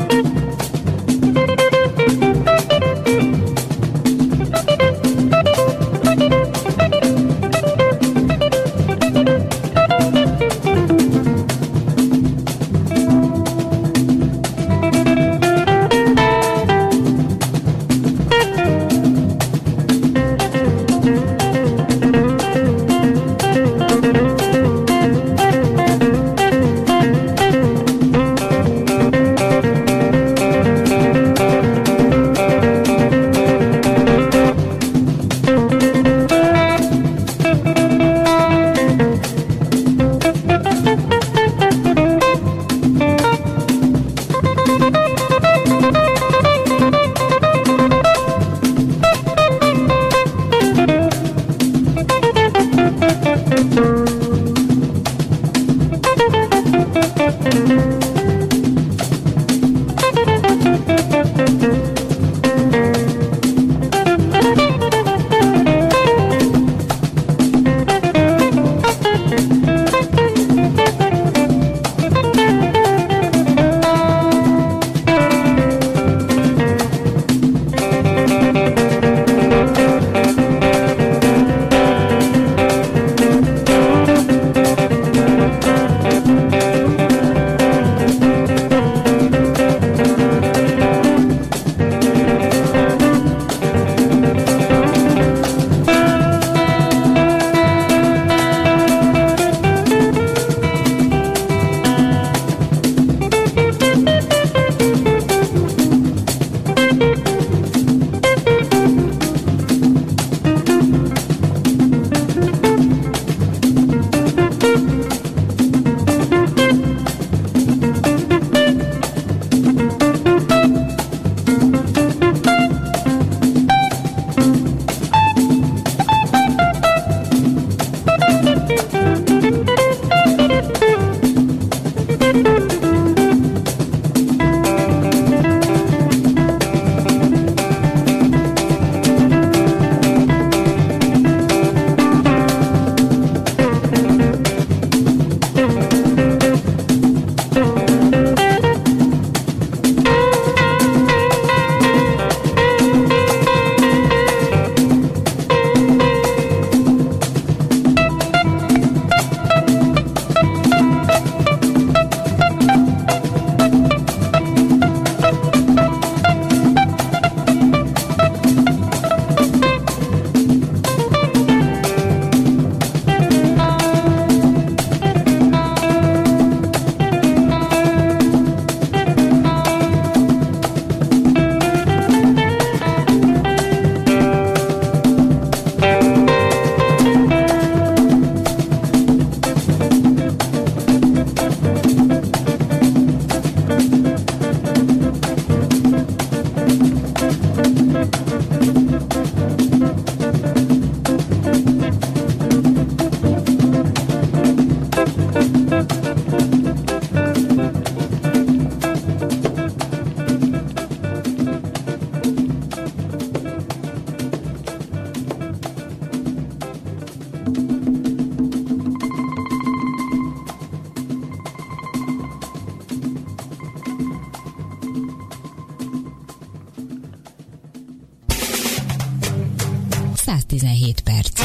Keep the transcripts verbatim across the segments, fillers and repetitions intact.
száztizenhét perc.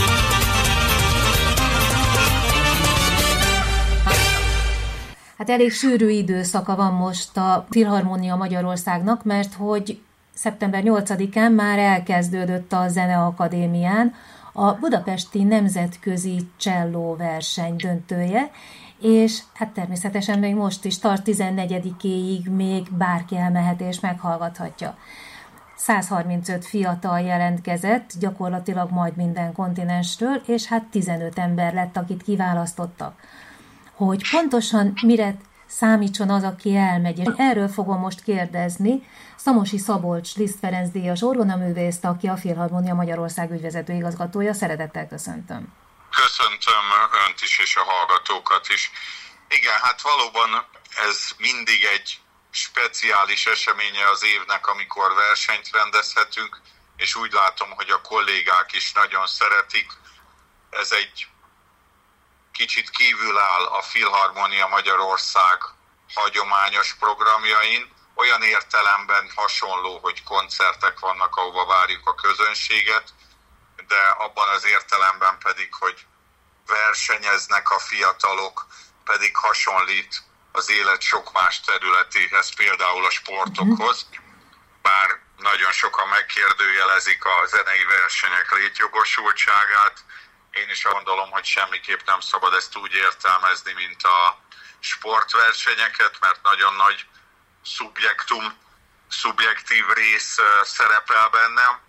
Hát elég sűrű időszaka van most a Filharmónia Magyarországnak, mert hogy szeptember nyolcadikán már elkezdődött a Zeneakadémián a Budapesti Nemzetközi Cselló verseny döntője, és hát természetesen még most is tart tizennegyedikéig még bárki elmehet és meghallgathatja. száz harmincöt fiatal jelentkezett, gyakorlatilag majd minden kontinensről, és hát tizenöt ember lett, akit kiválasztottak. Hogy pontosan mire számítson az, aki elmegy. És erről fogom most kérdezni Szamosi Szabolcs Liszt Ferenc díjas orgonaművészt, aki a Filharmónia Magyarország ügyvezető igazgatója. Szeretettel köszöntöm. Köszöntöm önt is és a hallgatókat is. Igen, hát valóban ez mindig egy speciális eseménye az évnek, amikor versenyt rendezhetünk, és úgy látom, hogy a kollégák is nagyon szeretik. Ez egy kicsit kívül áll a Filharmónia Magyarország hagyományos programjain. olyan értelemben hasonló, hogy koncertek vannak, ahova várjuk a közönséget, de abban az értelemben pedig, hogy versenyeznek a fiatalok, pedig hasonlít az élet sok más területéhez, például a sportokhoz. Bár nagyon sokan megkérdőjelezik a zenei versenyek létjogosultságát, én is gondolom, hogy semmiképp nem szabad ezt úgy értelmezni, mint a sportversenyeket, mert nagyon nagy szubjektum, szubjektív rész szerepel bennem,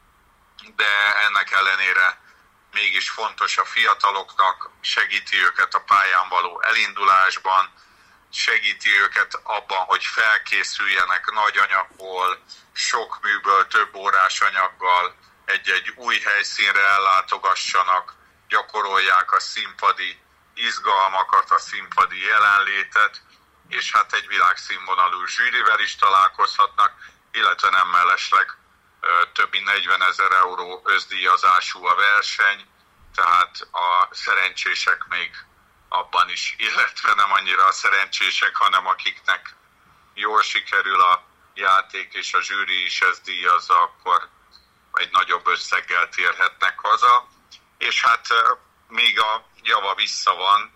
de ennek ellenére mégis fontos a fiataloknak, segíti őket a pályán való elindulásban, segíti őket abban, hogy felkészüljenek nagy anyagból, sok műből, több órás anyaggal, egy-egy új helyszínre ellátogassanak, gyakorolják a színpadi izgalmakat, a színpadi jelenlétet, és hát egy világszínvonalú zsűrivel is találkozhatnak, illetve nem mellesleg több mint negyvenezer euró összdíjazású a verseny, tehát a szerencsések még abban is, illetve nem annyira a szerencsések, hanem akiknek jól sikerül a játék és a zsűri is ezt díjazza, akkor egy nagyobb összeggel térhetnek haza. És hát még a java vissza van,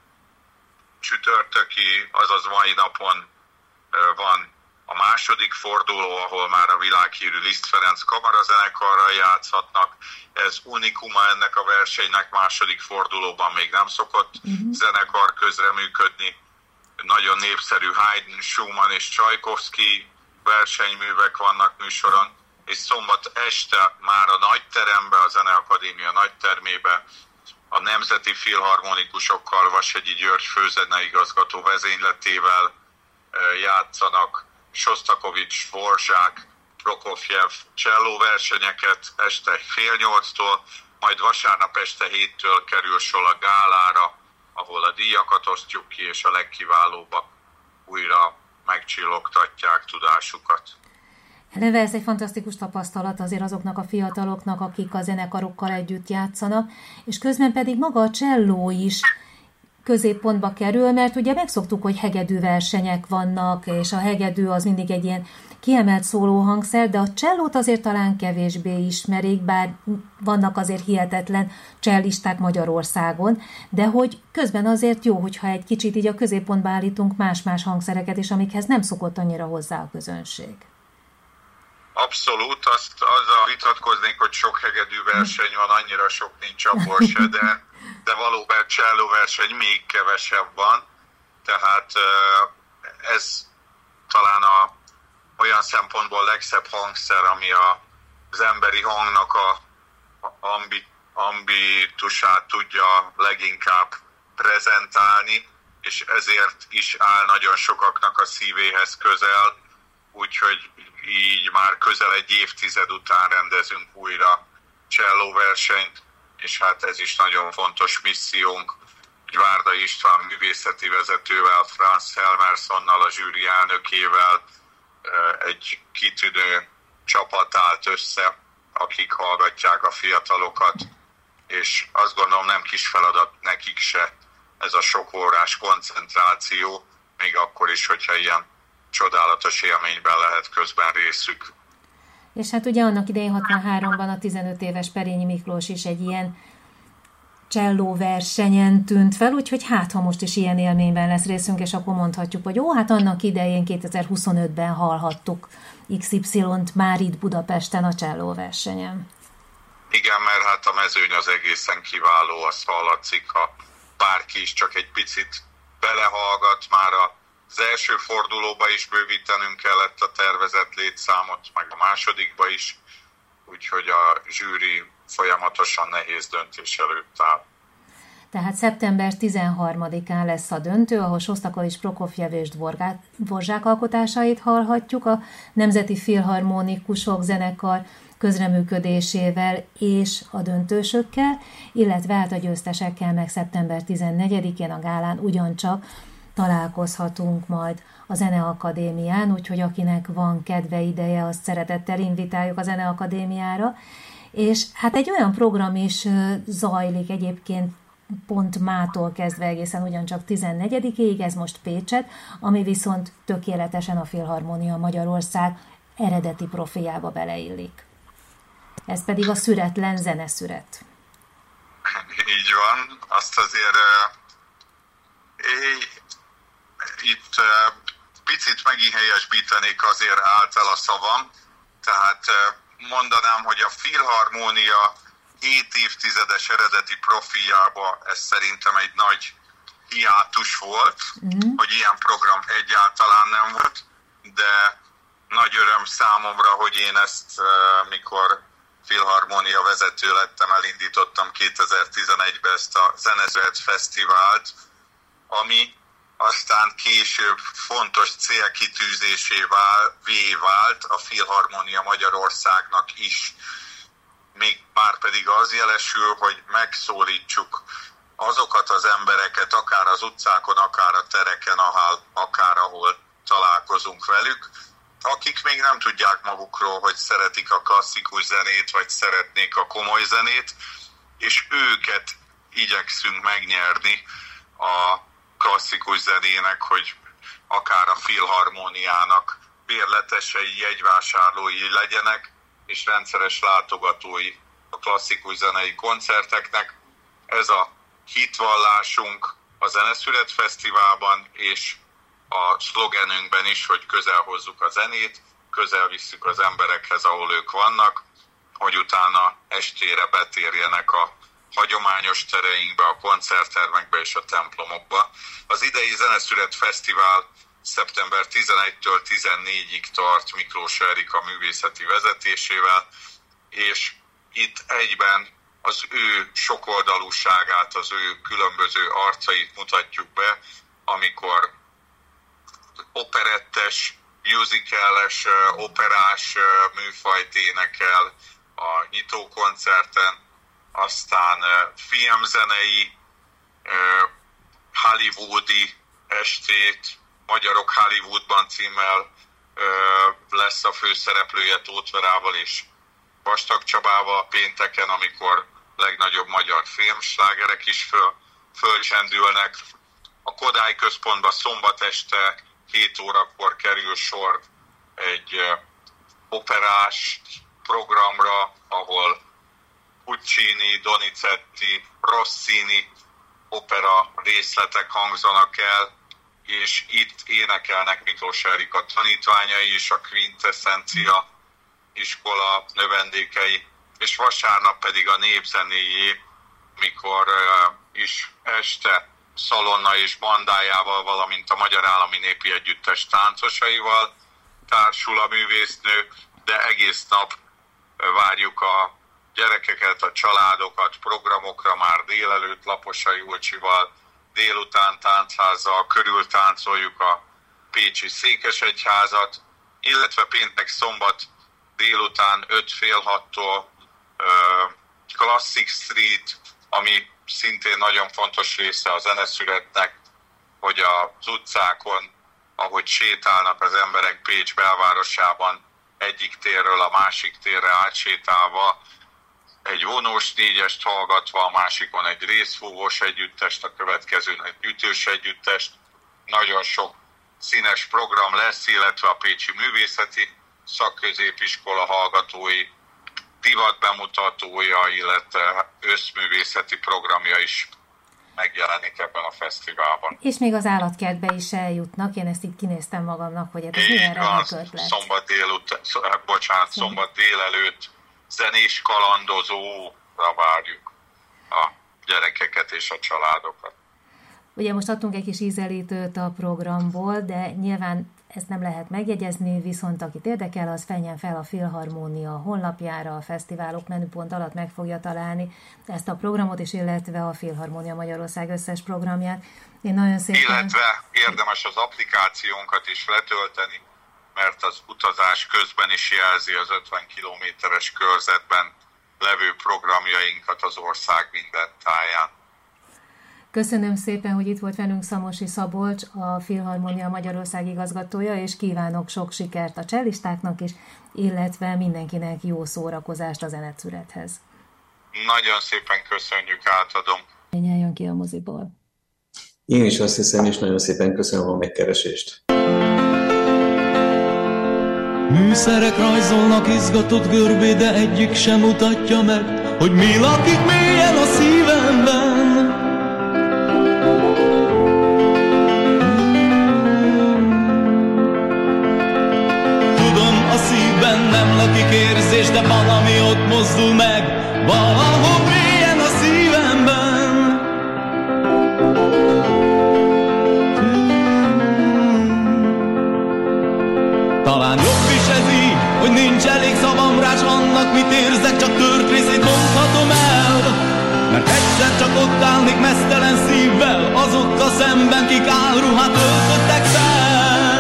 csütörtöki, azaz mai napon van a második forduló, ahol már a világhírű Liszt Ferenc kamarazenekarral játszhatnak. Ez unikuma ennek a versenynek, második fordulóban még nem szokott uh-huh. zenekar közreműködni. Nagyon népszerű Haydn, Schumann és Csajkovszky versenyművek vannak műsoron, és szombat este már a nagyterembe, a Zeneakadémia nagytermébe a nemzeti filharmonikusokkal, Vashegyi György főzeneigazgató vezényletével játszanak Sosztakovics, Dvorzsák, Prokofjev csellóversenyeket este fél nyolctól, majd vasárnap este héttől kerül sor a gálára, ahol a díjakat osztjuk ki, és a legkiválóbbak újra megcsillogtatják tudásukat. Eleve ez egy fantasztikus tapasztalat azért azoknak a fiataloknak, akik a zenekarokkal együtt játszanak, és közben pedig maga a cselló is középpontba kerül, mert ugye megszoktuk, hogy hegedű versenyek vannak, és a hegedű az mindig egy ilyen kiemelt szólóhangszer, de a csellót azért talán kevésbé ismerik, bár vannak azért hihetetlen csellisták Magyarországon, de hogy közben azért jó, hogyha egy kicsit így a középpontba állítunk más-más hangszereket, és amikhez nem szokott annyira hozzá a közönség. Abszolút, azt azzal vitatkoznék, hogy sok hegedű verseny van, annyira sok nincs abból se, de, de valóban csellóverseny még kevesebb van, tehát ez talán a, olyan szempontból legszebb hangszer, ami a, az emberi hangnak a ambi, ambitusát tudja leginkább prezentálni, és ezért is áll nagyon sokaknak a szívéhez közel, úgyhogy így már közel egy évtized után rendezünk újra csellóversenyt, és hát ez is nagyon fontos missziónk. Várda István művészeti vezetővel, Franz Helmersonnal, a zsűri elnökével egy kitűnő csapat állt össze, akik hallgatják a fiatalokat, és azt gondolom nem kis feladat nekik se ez a sok órás koncentráció, még akkor is, hogyha ilyen csodálatos élményben lehet közben részük. És hát ugye annak idején hatvanháromban a tizenöt éves Perényi Miklós is egy ilyen csellóversenyen tűnt fel, úgyhogy hát ha most is ilyen élményben lesz részünk, és akkor mondhatjuk, hogy ó, hát annak idején kétezer-huszonötben hallhattuk iksz ipszilont már itt Budapesten a csellóversenyen. Igen, mert hát a mezőny az egészen kiváló, azt hallatszik, ha bárki is csak egy picit belehallgat, már az első fordulóba is bővítenünk kellett a tervezett létszámot, meg a másodikba is, úgyhogy a zsűri folyamatosan nehéz döntés előtt áll. Tehát szeptember tizenharmadikán lesz a döntő, ahol Sosztakovics, Prokofjev és Dvorzsák alkotásait hallhatjuk a Nemzeti Filharmonikusok zenekar közreműködésével és a döntősökkel, illetve hát a győztesekkel meg szeptember tizennegyedikén a gálán ugyancsak találkozhatunk majd a Zeneakadémián, úgyhogy akinek van kedve, ideje, azt szeretettel invitáljuk a Zeneakadémiára. És hát egy olyan program is zajlik egyébként pont mától kezdve egészen ugyancsak tizennegyedikéig, ez most Pécset, ami viszont tökéletesen a Filharmonia Magyarország eredeti profiába beleillik. Ez pedig a szüretlen zeneszüret. Így van, azt azért uh, itt uh, picit megint helyesbítenék azért által a szavam, tehát uh, mondanám, hogy a Filharmonia hét évtizedes eredeti profiába ez szerintem egy nagy hiátus volt, mm. hogy ilyen program egyáltalán nem volt, de nagy öröm számomra, hogy én ezt, mikor Filharmonia vezető lettem, elindítottam kétezer-tizenegyben ezt a Zeneszület Fesztivált, ami aztán később fontos célkitűzésévé vált a Filharmonia Magyarországnak is. Még már pedig az jelesül, hogy megszólítsuk azokat az embereket, akár az utcákon, akár a tereken, akár ahol találkozunk velük, akik még nem tudják magukról, hogy szeretik a klasszikus zenét, vagy szeretnék a komoly zenét, és őket igyekszünk megnyerni a klasszikus zenének, hogy akár a Filharmoniának bérletesei, jegyvásárlói legyenek, és rendszeres látogatói a klasszikus zenei koncerteknek. Ez a hitvallásunk a Zeneszület Fesztiválban, és a szlogenünkben is, hogy közel hozzuk a zenét, közel visszük az emberekhez, ahol ők vannak, hogy utána estére betérjenek a hagyományos tereinkbe, a koncerttermekbe és a templomokba. Az idei Zeneszület Fesztivál szeptember tizenegyedikétől tizennégyedikéig tart Miklós Erika művészeti vezetésével, és itt egyben az ő sokoldalúságát, az ő különböző arcait mutatjuk be, amikor operettes, musicales, operás műfajt énekel a nyitókoncerten, aztán filmzenei, hollywoodi estét, Magyarok Hollywoodban címmel lesz a főszereplője Tóth Verával és Vastag Csabával pénteken, amikor legnagyobb magyar filmslágerek is föl, fölcsendülnek. A Kodály Központban szombat este hét órakor kerül sor egy operás programra, ahol Puccini, Donizetti, Rossini opera részletek hangzanak el, és itt énekelnek Miklós Erika tanítványai és a Quintessencia iskola növendékei, és vasárnap pedig a népzenéjé, mikor uh, is este Szalonna és bandájával, valamint a Magyar Állami Népi Együttes táncosaival társul a művésznő, de egész nap várjuk a gyerekeket, a családokat programokra már délelőtt Laposai Ulcsival, délután táncházzal körül táncoljuk a pécsi Székesegyházat, illetve péntek szombat délután öt fél hattól uh, Classic Street, ami szintén nagyon fontos része a zeneszületnek, hogy az utcákon, ahogy sétálnak az emberek Pécs belvárosában, egyik térről a másik térre átsétálva, egy vonós négyest hallgatva, a másikon egy részfúvós együttest, a következőn egy ütős együttest. Nagyon sok színes program lesz, illetve a Pécsi Művészeti Szakközépiskola hallgatói, divatbemutatója, illetve összművészeti programja is megjelenik ebben a fesztiválban. És még az állatkertbe is eljutnak, én ezt így kinéztem magamnak, hogy ez milyen remek ötlet. Szombat délután, bocsánat, szombat délelőtt zenés kalandozóra várjuk a gyerekeket és a családokat. Ugye most adtunk egy kis ízelítőt a programból, de nyilván ezt nem lehet megjegyezni, viszont akit érdekel, az menjen fel a Filharmonia honlapjára, a fesztiválok menüpont alatt meg fogja találni ezt a programot is, illetve a Filharmonia Magyarország összes programját. Én nagyon szépen... Illetve érdemes az applikációnkat is letölteni, mert az utazás közben is jelzi az ötven kilométeres körzetben levő programjainkat az ország minden táján. Köszönöm szépen, hogy itt volt velünk Szamosi Szabolcs, a Filharmonia Magyarország igazgatója, és kívánok sok sikert a cellistáknak is, illetve mindenkinek jó szórakozást a zeneszülethez. Nagyon szépen köszönjük, átadom. jön ki a moziból. Én is azt hiszem, és nagyon szépen köszönöm a megkeresést. Műszerek rajzolnak izgatott görbé, de egyik sem mutatja meg, hogy mi lakik mélyen a szívemben. Tudom, a szívben nem lakik érzés, de valami ott mozdul meg, valahol mélyen a szívemben. Talán jobb is ez így, hogy nincs elég szavam rá, s annak mit érzek, csak tört részét mondhatom el. Mert egyszer csak ott állnék meztelen szívvel, azokkal szemben, kik álruhát öltöttek fel.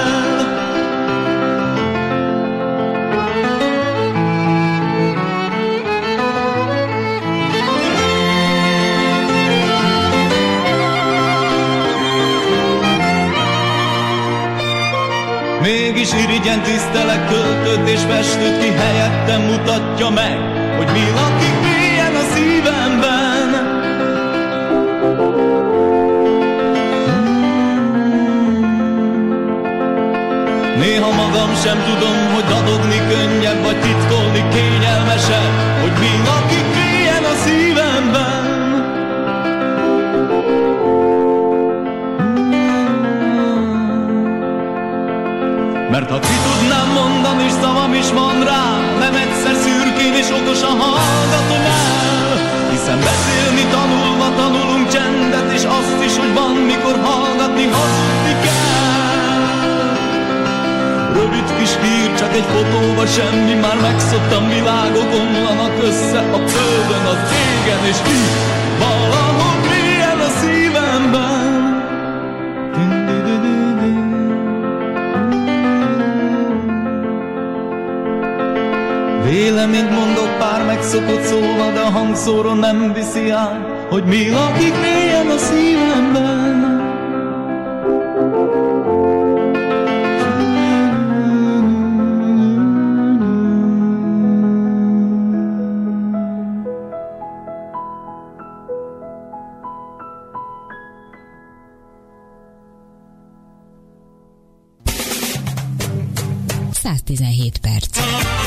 Mégis irigyen tisztelek költőt és festőt, ki helyettem mutatja meg, hogy mi lakik mélyen a szívemben. Néha magam sem tudom, hogy dadogni könnyebb, vagy titkolni kényelmesebb, hogy mi lakik mélyen a szívemben. Mert ha ki tudnám mondani, és szavam is van rá, nem egyszer szürkén és okosan hallgatom el. Hiszen beszélni tanulva tanulunk csendet, és azt is, hogy van, mikor hallgatni, hazudni kell. Rövid kis hír, csak egy fotó vagy semmi, már megszoktam, világok omlanak össze a földön, az égen, és így valahol mélyen a szívemben. Véleményt mondok pár megszokott szóval, de a hangszóró nem viszi át, hogy mi lakik mélyen a szívemben. száztizenhét perc.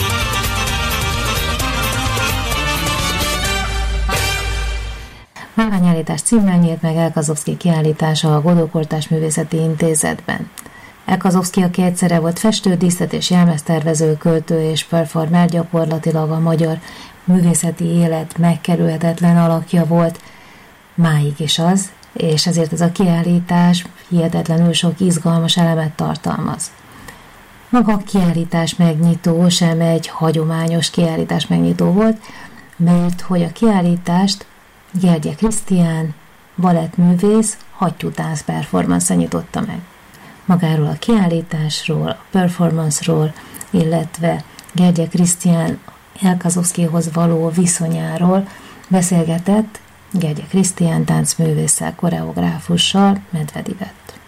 Márványállítás címmel nyílt meg Elkazovszky kiállítása a Godó Kortárs Művészeti Intézetben. Elkazovszky, aki egyszerre volt festő, díszlet és jelmeztervező, költő és performer, gyakorlatilag a magyar művészeti élet megkerülhetetlen alakja volt, máig is az, és ezért ez a kiállítás hihetetlenül sok izgalmas elemet tartalmaz. Maga a kiállítás megnyitó sem egy hagyományos kiállítás megnyitó volt, mert hogy a kiállítást Gyergye Krisztián, balettművész, hattyútánc performance nyitotta meg. Magáról a kiállításról, a performance-ról, illetve Gyergye Krisztián Elkazovszkyhoz való viszonyáról beszélgetett Gyergye Krisztián táncművésszel, koreográfussal, Medvedi Ivett.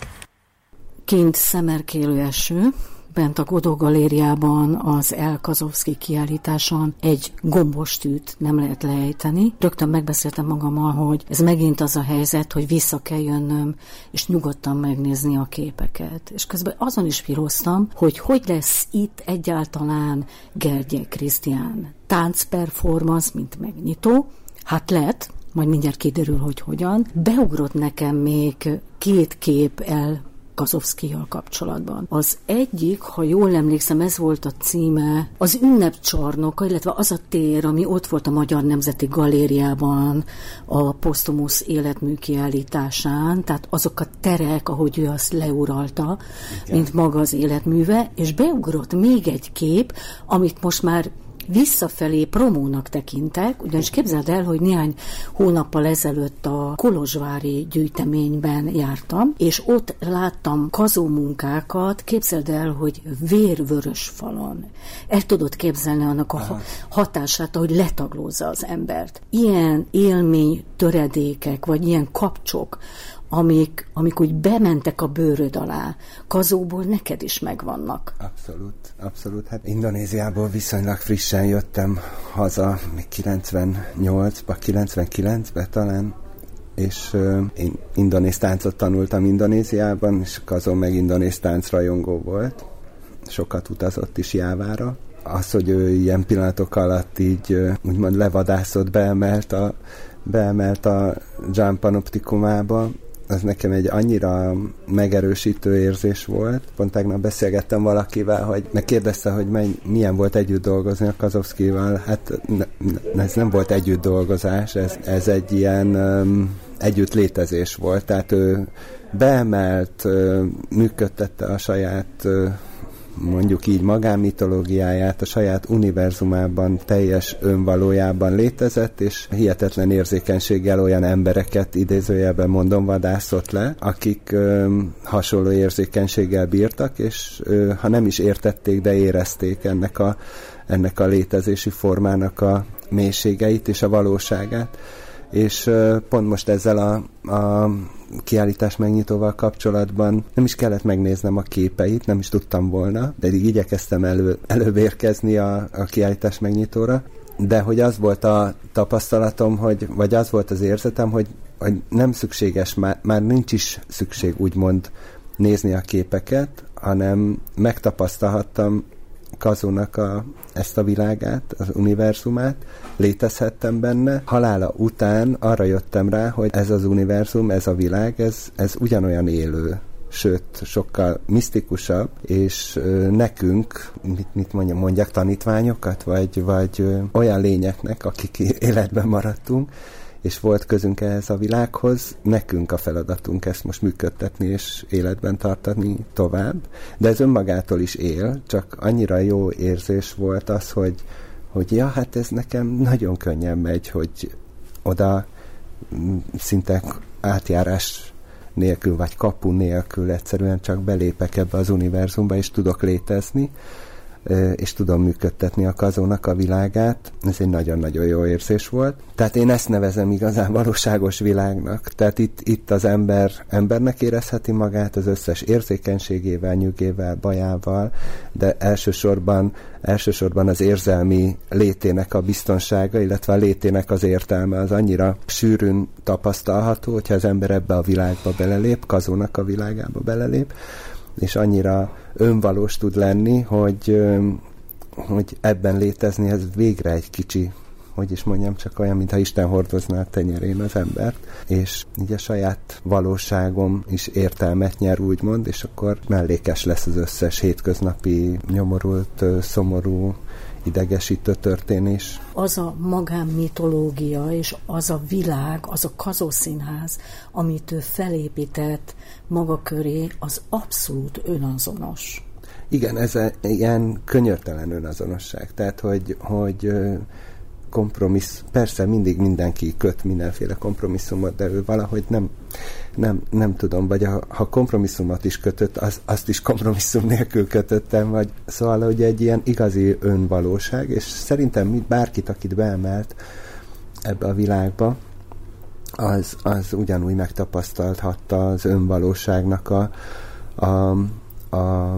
Kint szemerkélő eső, bent a Godó galériában az Elkazovszky kiállításon egy gombostűt nem lehet leejteni. Rögtön megbeszéltem magammal, hogy ez megint az a helyzet, hogy vissza kell jönnöm, és nyugodtan megnézni a képeket. És közben azon is piroztam, hogy hogy lesz itt egyáltalán Gyergye Krisztián táncperformance, mint megnyitó. Hát lett, majd mindjárt kiderül, hogy hogyan. Beugrott nekem még két kép el Elkazovszkyjal kapcsolatban. Az egyik, ha jól emlékszem, ez volt a címe, az ünnepcsarnoka, illetve az a tér, ami ott volt a Magyar Nemzeti Galériában a posztumusz életmű kiállításán, tehát azok a terek, ahogy ő azt leuralta, igen, mint maga az életműve, és beugrott még egy kép, amit most már visszafelé promónak tekintek, ugyanis képzeld el, hogy néhány hónappal ezelőtt a kolozsvári gyűjteményben jártam, és ott láttam kazómunkákat, képzeld el, hogy vérvörös falon. El tudod képzelni annak a Aha. hatását, ahogy letaglózza az embert. Ilyen élmény töredékek, vagy ilyen kapcsok, amik, amik úgy bementek a bőröd alá, kazóból neked is megvannak. Abszolút, abszolút. Hát Indonéziából viszonylag frissen jöttem haza, még kilencvennyolcban, kilencvenkilencben talán, és én indonéz táncot tanultam Indonéziában, és Kazon meg indonéz táncrajongó volt. Sokat utazott is Jávára. Az, hogy ő ilyen pillanatok alatt így úgymond levadászott, beemelt a, beemelt a Jam Panoptikumába, az nekem egy annyira megerősítő érzés volt. Pont tegnap beszélgettem valakivel, hogy megkérdezte, hogy menny, milyen volt együtt dolgozni a Kazovszkival. Hát ne, ez nem volt együtt dolgozás, ez, ez egy ilyen um, együtt létezés volt. Tehát ő beemelt, uh, működtette a saját uh, mondjuk így magánmitológiáját, a saját univerzumában, teljes önvalójában létezett, és hihetetlen érzékenységgel olyan embereket, idézőjelben mondom, vadászott le, akik ö, hasonló érzékenységgel bírtak, és ö, ha nem is értették, de érezték ennek a, ennek a létezési formának a mélységeit és a valóságát. És ö, pont most ezzel a, a kiállítás megnyitóval kapcsolatban nem is kellett megnéznem a képeit, nem is tudtam volna, de így igyekeztem elő, előbb érkezni a, a kiállítás megnyitóra, de hogy az volt a tapasztalatom, hogy, vagy az volt az érzetem, hogy, hogy nem szükséges, már, már nincs is szükség úgymond nézni a képeket, hanem megtapasztalhattam Kazónak a, ezt a világát, az univerzumát, létezhettem benne. Halála után arra jöttem rá, hogy ez az univerzum, ez a világ, ez, ez ugyanolyan élő, sőt, sokkal misztikusabb, és ö, nekünk, mit, mit mondjam, mondjak, tanítványokat, vagy, vagy ö, olyan lényeknek, akik életben maradtunk, és volt közünk ehhez a világhoz, nekünk a feladatunk ezt most működtetni és életben tartani tovább, de ez önmagától is él, csak annyira jó érzés volt az, hogy, hogy ja, hát ez nekem nagyon könnyen megy, hogy oda szinte átjárás nélkül, vagy kapu nélkül egyszerűen csak belépek ebbe az univerzumba, és tudok létezni, és tudom működtetni a Kazónak a világát. Ez egy nagyon-nagyon jó érzés volt. Tehát én ezt nevezem igazán valóságos világnak. Tehát itt, itt az ember embernek érezheti magát az összes érzékenységével, nyugével, bajával, de elsősorban, elsősorban az érzelmi létének a biztonsága, illetve a létének az értelme az annyira sűrűn tapasztalható, hogyha az ember ebbe a világba belelép, Kazónak a világába belelép, és annyira önvalós tud lenni, hogy, hogy ebben létezni, ez végre egy kicsi, hogy is mondjam, csak olyan, mintha Isten hordozná a tenyerén az embert, és így a saját valóságom is értelmet nyer, úgymond, és akkor mellékes lesz az összes hétköznapi, nyomorult, szomorú, idegesítő történés. Az a magánmitológia és az a világ, az a Kazó Színház, amit ő felépített maga köré, az abszolút önazonos. Igen, ez egy ilyen könyörtelen önazonosság. Tehát, hogy, hogy kompromissz, persze mindig mindenki köt mindenféle kompromisszumot, de ő valahogy nem, nem, nem tudom, vagy a, ha kompromisszumot is kötött, az, azt is kompromisszum nélkül kötöttem, vagy szóval, hogy egy ilyen igazi önvalóság, és szerintem bárkit, akit beemelt ebbe a világba, az, az ugyanúgy megtapasztalhatta az önvalóságnak a, a, a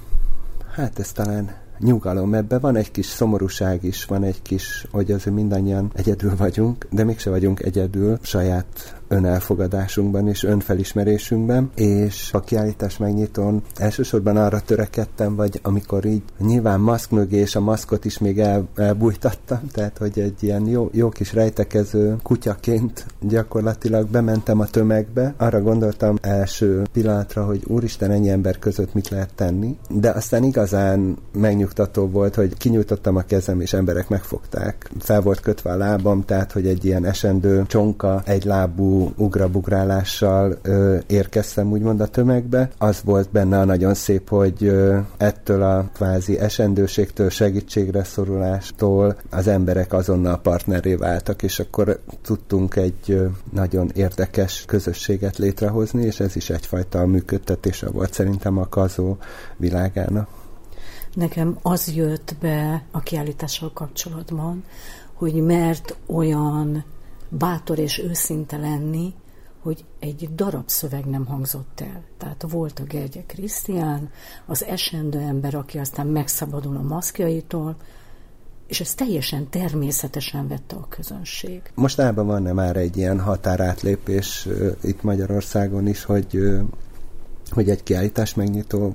hát ez talán nyugalom, ebben van egy kis szomorúság is, van egy kis, hogy azért mindannyian egyedül vagyunk, de mégse vagyunk egyedül saját önelfogadásunkban és önfelismerésünkben, és a kiállítás megnyitón elsősorban arra törekedtem, vagy amikor így nyilván maszk mögé, és a maszkot is még el, elbújtattam, tehát hogy egy ilyen jó, jó kis rejtekező kutyaként gyakorlatilag bementem a tömegbe. Arra gondoltam első pillanatra, hogy úristen, ennyi ember között mit lehet tenni, de aztán igazán megnyugtató volt, hogy kinyújtottam a kezem, és emberek megfogták. Fel volt kötve a lábam, tehát hogy egy ilyen esendő csonka, egy lábú ugrabugrálással ö, érkeztem úgymond a tömegbe. Az volt benne a nagyon szép, hogy ö, ettől a kvázi esendőségtől, segítségre szorulástól az emberek azonnal partnerré váltak, és akkor tudtunk egy ö, nagyon érdekes közösséget létrehozni, és ez is egyfajta működtetése volt szerintem a Kazó világának. Nekem az jött be a kiállítással kapcsolatban, hogy mert olyan bátor és őszinte lenni, hogy egy darab szöveg nem hangzott el. Tehát volt a Gergye Krisztián, az esendő ember, aki aztán megszabadul a maszkjaitól, és ez teljesen természetesen vette a közönség. Mostában van-e már egy ilyen határátlépés uh, itt Magyarországon is, hogy, uh, hogy egy kiállítás megnyitó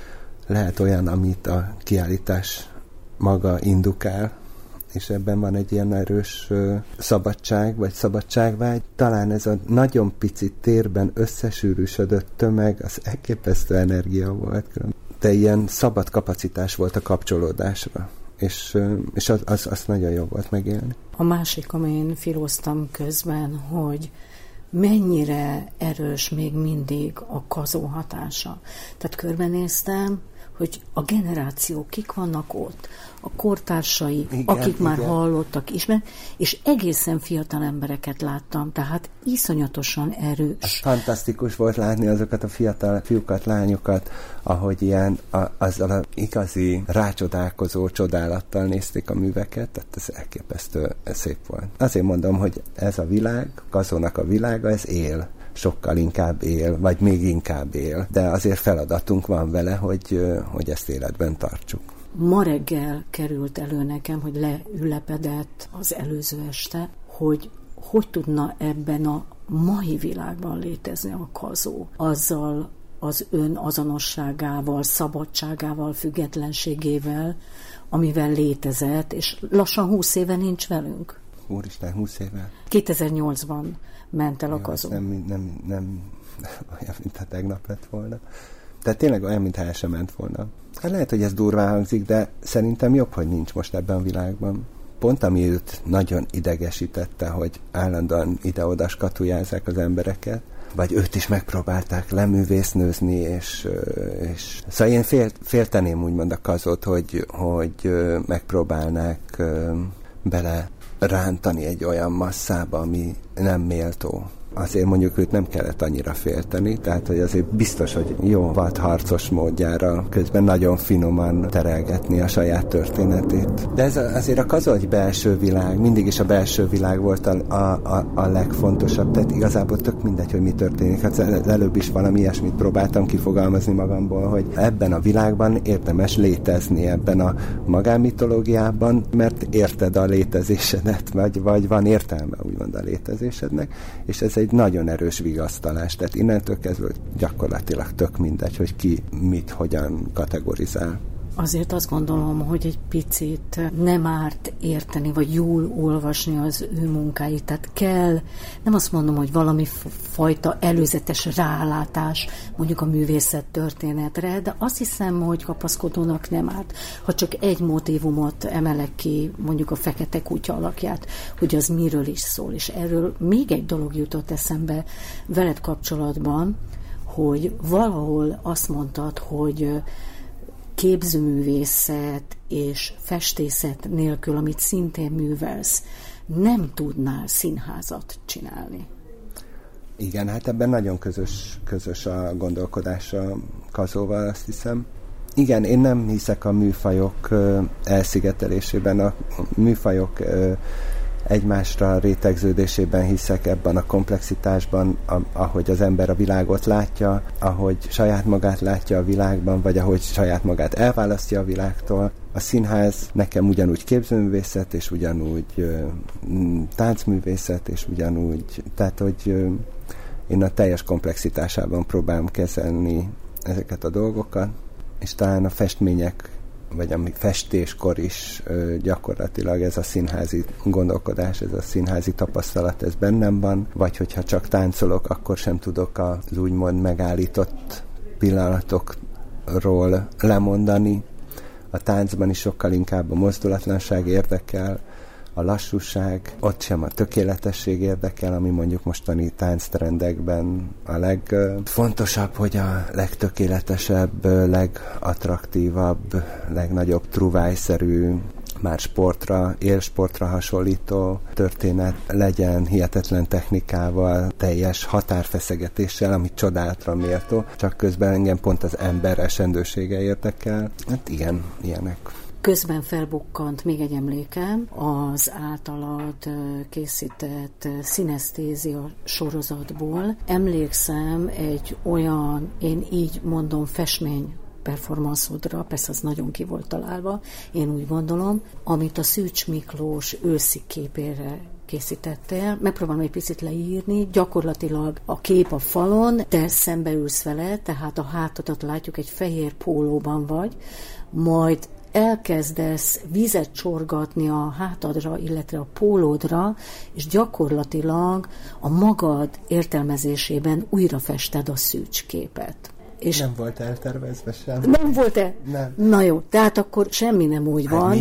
lehet olyan, amit a kiállítás maga indukál, és ebben van egy ilyen erős uh, szabadság, vagy szabadságvágy. Talán ez a nagyon pici térben összesűrűsödött tömeg, az elképesztő energia volt. De ilyen szabad kapacitás volt a kapcsolódásra, és, és az, az, az nagyon jó volt megélni. A másik, amin filóztam közben, hogy mennyire erős még mindig a kazó hatása. Tehát körbenéztem, hogy a generációk kik vannak ott, a kortársai, igen, akik igen. már hallottak is, és egészen fiatal embereket láttam, tehát iszonyatosan erős. Az fantasztikus volt látni azokat a fiatal fiúkat, lányokat, ahogy ilyen a, azzal az igazi rácsodálkozó csodálattal nézték a műveket, tehát ez elképesztő szép volt. Azért mondom, hogy ez a világ, Kazónak a világa, ez él. Sokkal inkább él, vagy még inkább él. De azért feladatunk van vele, hogy, hogy ezt életben tartsuk. Ma reggel került elő nekem, hogy leülepedett az előző este, hogy hogy tudna ebben a mai világban létezni a kazó. Azzal az ön azonosságával, szabadságával, függetlenségével, amivel létezett, és lassan húsz éve nincs velünk. Úristen, húsz éve? kétezer-nyolcban ment el a kazó. Nem, nem, nem, nem olyan, mintha tegnap lett volna. Tehát tényleg olyan, mintha el sem ment volna. Hát lehet, hogy ez durván hangzik, de szerintem jobb, hogy nincs most ebben a világban. Pont ami őt nagyon idegesítette, hogy állandóan ide-oda skatujázzák az embereket, vagy őt is megpróbálták leművésznőzni, és, és... szóval én fél, félteném úgymond a kazót, hogy, hogy megpróbálnák bele rántani egy olyan masszába, ami nem méltó. Azért mondjuk őt nem kellett annyira félteni, tehát hogy azért biztos, hogy jó vadharcos módjára közben nagyon finoman terelgetni a saját történetét. De ez azért a kazó egy belső világ, mindig is a belső világ volt a, a, a, a legfontosabb, tehát igazából tök mindegy, hogy mi történik. Hát előbb is valami ilyesmit próbáltam kifogalmazni magamból, hogy ebben a világban érdemes létezni, ebben a magánmitológiában, mert érted a létezésedet, vagy, vagy van értelme úgymond a létezésednek, és ez egy nagyon erős vigasztalás, tehát innentől kezdve gyakorlatilag tök mindegy, hogy ki mit, hogyan kategorizál. Azért azt gondolom, hogy egy picit nem árt érteni, vagy jól olvasni az ő munkáit. Tehát kell, nem azt mondom, hogy valami fajta előzetes rálátás mondjuk a művészet történetre, de azt hiszem, hogy kapaszkodónak nem árt. Ha csak egy motívumot emelek ki, mondjuk a fekete kutya alakját, hogy az miről is szól. És erről még egy dolog jutott eszembe veled kapcsolatban, hogy valahol azt mondtad, hogy képzőművészet és festészet nélkül, amit szintén művelsz, nem tudnál színházat csinálni. Igen, hát ebben nagyon közös, közös a gondolkodás a kazóval, azt hiszem. Igen, én nem hiszek a műfajok elszigetelésében, a műfajok egymásra rétegződésében hiszek, ebben a komplexitásban, ahogy az ember a világot látja, ahogy saját magát látja a világban, vagy ahogy saját magát elválasztja a világtól. A színház nekem ugyanúgy képzőművészet, és ugyanúgy ö, táncművészet, és ugyanúgy, tehát hogy ö, én a teljes komplexitásában próbálom kezelni ezeket a dolgokat, és talán a festmények vagy ami festéskor is ö, gyakorlatilag ez a színházi gondolkodás, ez a színházi tapasztalat, ez bennem van, vagy hogyha csak táncolok, akkor sem tudok az úgymond megállított pillanatokról lemondani. A táncban is sokkal inkább a mozdulatlanság érdekel, a lassúság, ott sem a tökéletesség érdekel, ami mondjuk mostani tánctrendekben a legfontosabb, hogy a legtökéletesebb, legattraktívabb, legnagyobb truvájszerű, már sportra, élsportra hasonlító történet legyen, hihetetlen technikával, teljes határfeszegetéssel, ami csodálatra méltó, csak közben engem pont az ember esendősége érdekel. Hát igen, ilyenek. Közben felbukkant még egy emlékem az általad készített szinesztézia sorozatból. Emlékszem egy olyan, én így mondom, festmény performanszodra, persze az nagyon ki volt találva, én úgy gondolom, amit a Szűcs Miklós őszi képére készítettél. Megpróbálom egy picit leírni, gyakorlatilag a kép a falon, te szembeülsz vele, tehát a hátadat látjuk, egy fehér pólóban vagy, majd elkezdesz vizet csorgatni a hátadra, illetve a pólódra, és gyakorlatilag a magad értelmezésében újra fested a Szűcs képet. És nem volt eltervezve sem. Nem volt-e? Nem. Na jó, tehát akkor semmi nem úgy hát van.